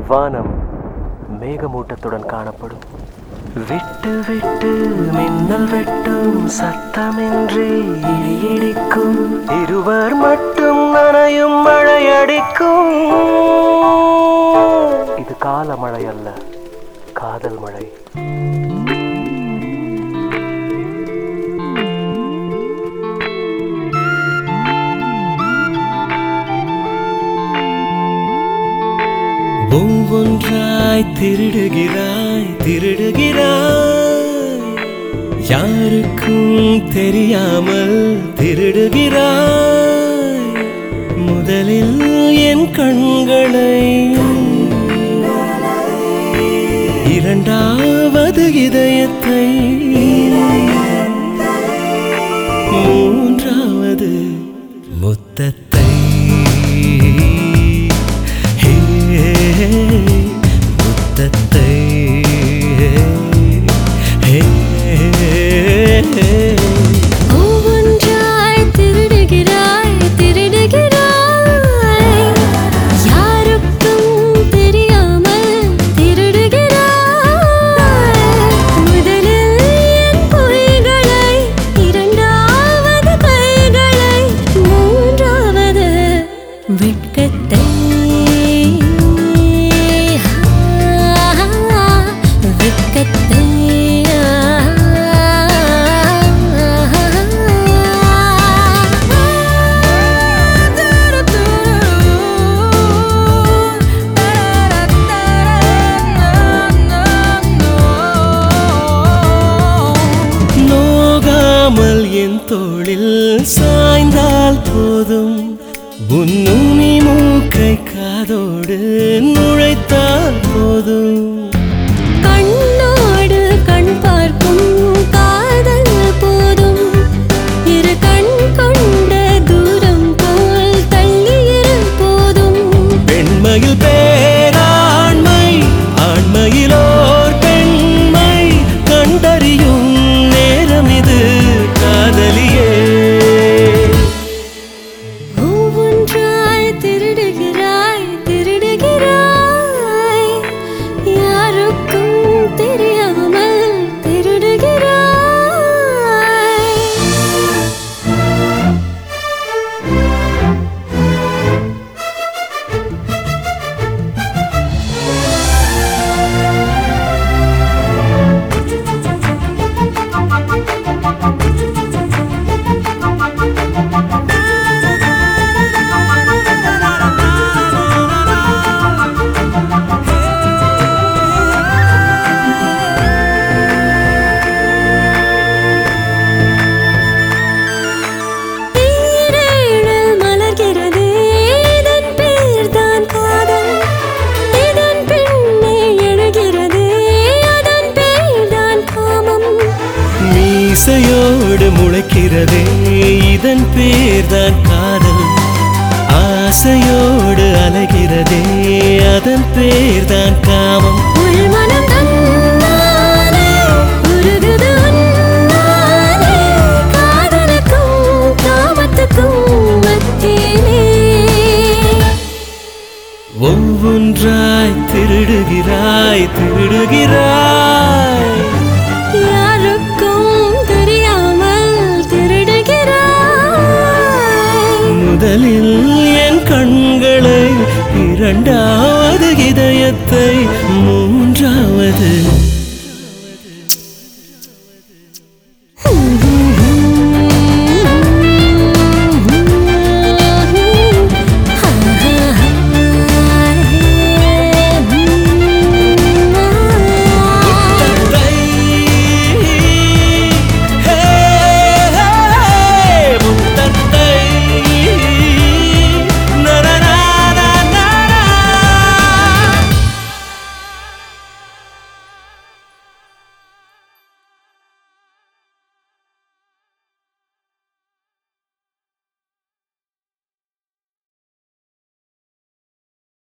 வானம் மேகமூட்டத்துடன் காணப்படும். விட்டு விட்டு மின்னல் வெட்டும் சத்தமின்றி இடிக்கும், இருவர் மட்டும் நனையும் மழையடிக்கும். இது கால மழை அல்ல, காதல் மழை. ஒவ்வொன்றாய் திருடுகிறாய் திருடுகிறாய், யாருக்கும் தெரியாமல் திருடுகிறாய். முதலில் என் கண்களை, இரண்டாவது இதயத்தை, மூன்றாவது முத்தத்தை. முத்தத்தை ஒவ்வொன்றாய் திருடுகிறாய் திருடுகிறாய், யாருக்கும் தெரியாமல் திருடுகிறாய். முதலில் என் பொய்களை, இரண்டாவது கைகளை, மூன்றாவது வெட்கத்தை. நோகாமல் என் தோளில் சாய்ந்தால் போதும், உன்னுனி மூக்கை காதோடு நுழைத்தால் போதும். கண்ணோடு கண் பார்க்கும் காதல் போதும், இரு கண் கொண்ட தூரம் போல் தள்ளியிரு போதும். பெண்மையில் பேராண்மை, ஆண்மையிலோர் பெண்மை கண்டறியும் நேரம் இது காதலியே. ஒவ்வொன்றாய் திருடுகிறாய் திருடுகிறாய், யாருக்கும் தெரியாமல் திருடுகிறாய். மீசையோடு முளைக்கிறதே இதன் பேர்தான் காதல், ஆசையோடு அலைகிறதே அதன் பேர்தான் காமம். உள்மனம் தன்னாலே உருகுது உன்னாலே, காதலுக்கும் காமத்துக்கும் மத்தியிலே. ஒவ்வொன்றாய் திருடுகிறாய் திருடுகிறாய், யாருக்கும் தெரியாமல் திருடுகிறாய். முதலில் என் கண்களை, இரண்டாவது இதயத்தை,